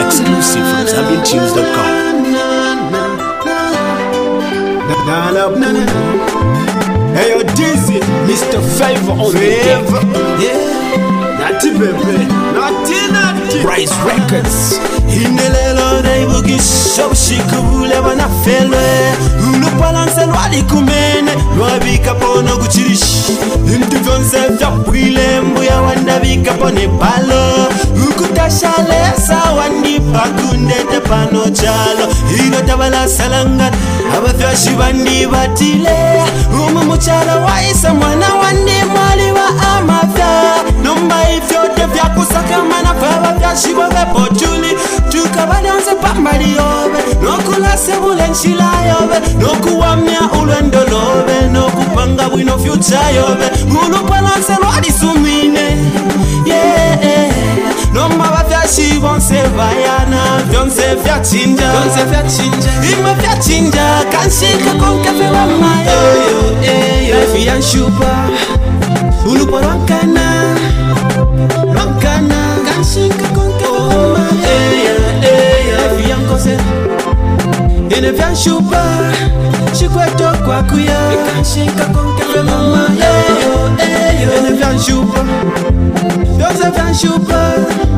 Exclusive from ZambianTunes.com. Hey, yo, Dizzy, Mr. Favor on the deck. Yeah, Natty baby, Natty. Rise Records. Inelelo na ibugi shobshikule wana felwe Ulupalanse lwali kumene Lwabika pono kuchirish Intu vyonse vya pwile mbuya wandabika pone palo Ukutashale sawandi pakundete pano chalo Hino tabala salangan Abafya shibandi batile Umuchalo waisa mwana wandi mwali wa amafya Nomba ifyote vya kusaka mana faba vya shibobe pochuli Tukabadanse pambali yobe Nokula sebule nshila yobe Nokuwamya ulwendo lobe Nokupanga wino future yobe Ulupalanse lwadi sumine Yeah Noma wafya shibonse vayana Vyonse vya chinja Ima vya chinja Kanshika konkefe wa mayo Life ya nshupa Ulupo rankana Kanshika konkefe wa mayo Ine vya nshupa Shikweto kwa kuya Kanshika konkefe mama Ine vya nshupa Yose vya nshupa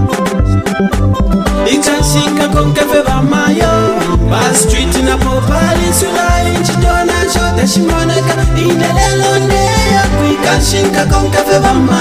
Ikanshika konkefe mama Bas street na popali Sula inchi dona Shota shimoneka Ine lelo ndeya Ikanshika konkefe mama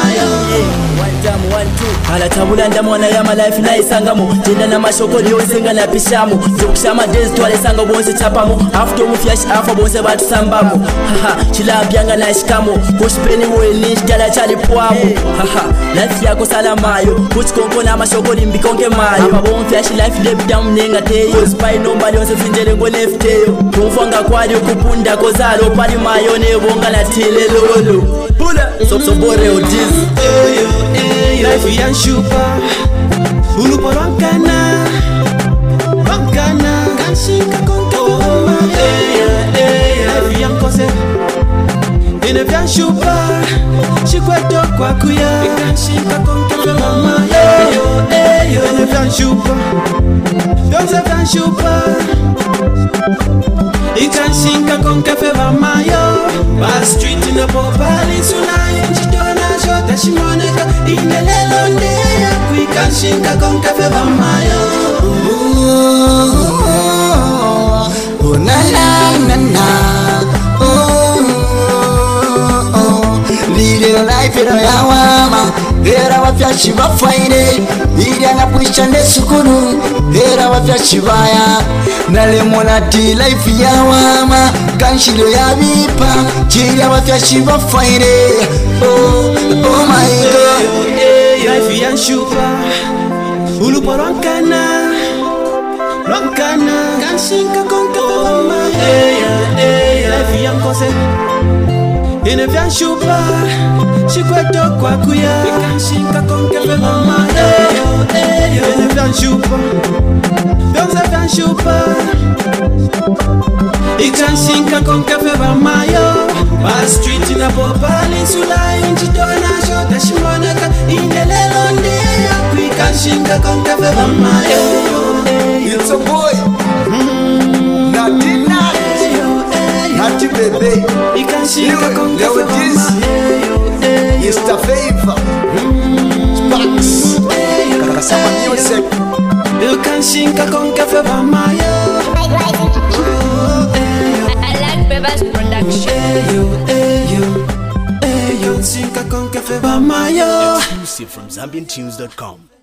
alatabula ndamwana ya malife na isangamo tenda na mashokoli yosenga na pishamo zokushama days twale sanga bonse chapamo after mufyash afa bonse batusambamo haha chilambyanga na shikamo kushipeni weli shikala chali pwamo haha life yako salamayo kuchikonko na mashokoli mbikonke mayo apa bonfyash life debdam nenga teyo spy nomba yonse finjele ngo lefteyo kumfanga kwali kupunda kozalo pali mayo nebonga na tilelolo pula so bore odiz Life ya nshupa Ulupo rankana Kanshika konke wama Life ya nkose Ine vya nshupa Shikweto kwa kuya Kanshika konke wama Ine vya nshupa Yonse vya nshupa Ikanshika konke wama Bas street na popali Sula inchi dona Shota shimoneka Ine lelo ndeya Kuikanshinga konkefe bamayo Na na na na Video life ino ya wama Era wafyashi bafaire Ili anapwisha nesukuru Era wafyashi baya Nalemona ti life ya wama Kanshilo ya bipa Chiri wafyashi bafaire Oh my God Life ya nshupa Ulupo rankana Kanshika konkefe bamayo Life ya nkose Ine vya nshupa Shikweto kwa kuya Kanshika konkefe bamayo Ine vya nshupa Yonse vya nshupa Ikanshika konkefe bamayo Bas street na popali Sula inchi dona Shota shimoneka Ine lelo ndeya Kuikanshinga konkefe bamayo It's a boy, Natty baby, Ikanshika konkefe Leo bamayo Mr. Favor, Sparks, Kakasama Music. Ikanshika konkefe bamayo I like Beba's production. Ikanshika konkefe bamayo Exclusive from ZambianTunes.com.